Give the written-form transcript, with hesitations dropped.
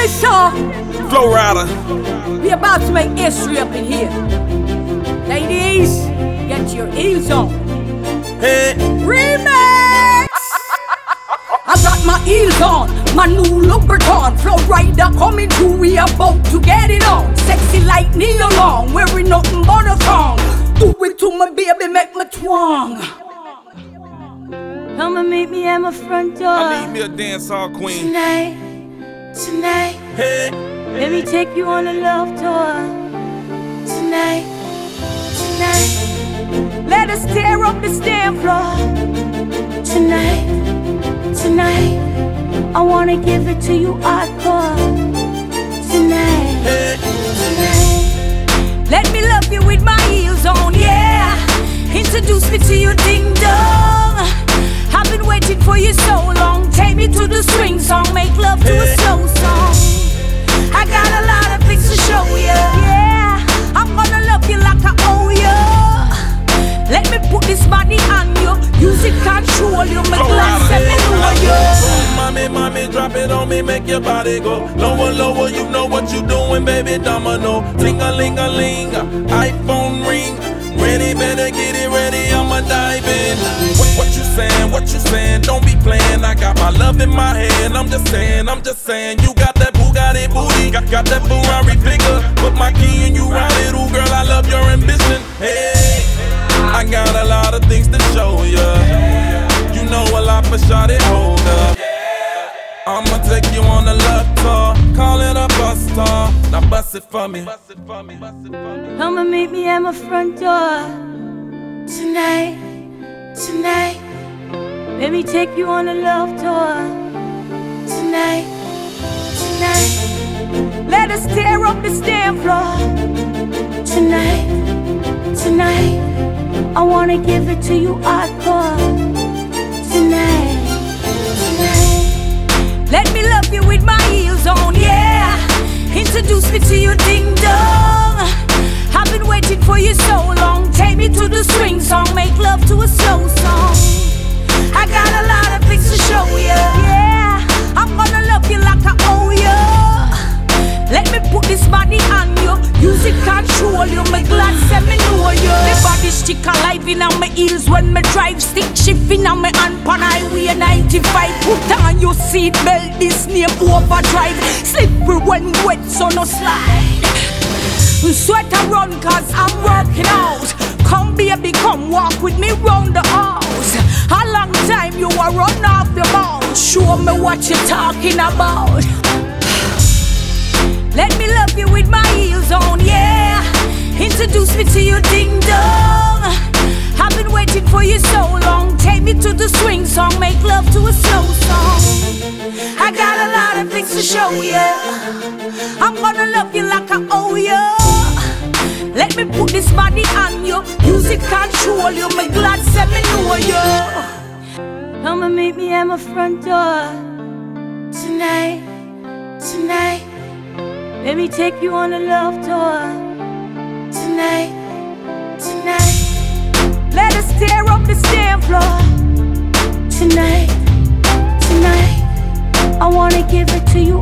Fisher. Flow Rider. We about to make history up in here. Ladies, get your ears on. Hey. Remix! I got my ears on, my new Louboutin. Flow Rider coming through, we about to get it on. Sexy like Neil Long, wearing nothing but a thong. Do it to my baby, make me twang. Come and meet me at my front door. I need me a dancehall queen. Tonight, Hey. let me take you on a love tour. Tonight, Let us tear up the stand floor. tonight, I wanna give it to you hardcore. Tonight, Let me love you with my heels on, yeah. Introduce me to your ding dong. I've been waiting for you so long. Take me to the swing song, make love to a slow song. I got a lot of things to show you, yeah. I'm gonna love you like I owe you. Let me put this body on you. Use it, control you. Make love, set me know you. Mommy, drop it on me, make your body go lower, you know what you doing, baby, domino. Ting-a-ling-a-ling, iPhone ring. Ready, better get it ready, I'ma dive in. What you saying, don't be playing. I got my love in my hand, I'm just saying. You got that Bugatti booty, got that Ferrari figure. Put my key in you, ride it, ooh girl, I love your ambition. Hey, I got a lot of things to show ya. You know a lot for shawty, hold up. I'ma take you on a love tour, call it a bus tour. Now bust it for me. come and meet me at my front door. Tonight, let me take you on a love tour. Tonight, Let us tear up the stand floor. tonight, I wanna give it to you hardcore. Tonight, Let me love you with my heels on, yeah. Introduce me to your ding dong. I've been waiting for you so long. Take me to the swing song, make love to a slow song. I got a lot of things to show you, yeah. I'm gonna love you like I owe you. Let me put this body on you. Use it, control you. Make glad say me know you. The body stick alive in on my heels when me drive. Stick shifting on my hand pan highway 95. Put on your seat belt, this name overdrive. Slippery when wet, so no slide. Sweat and run cause I'm working out. Come baby, come walk with me round the house. A long time you were run off your mouth. Show me what you're talking about. Let me love you with my heels on, yeah. Introduce me to your ding dong. I've been waiting for you so long. Take me to the swing song, make love to a slow song. I got a lot of things to show you. I'm gonna love you like I owe you. Let me put this body on you. Use it, control you. Make glad say me know you. come and meet me at my front door. Tonight, let me take you on a love tour. Tonight, Let us tear up the stand floor. tonight, I wanna give it to you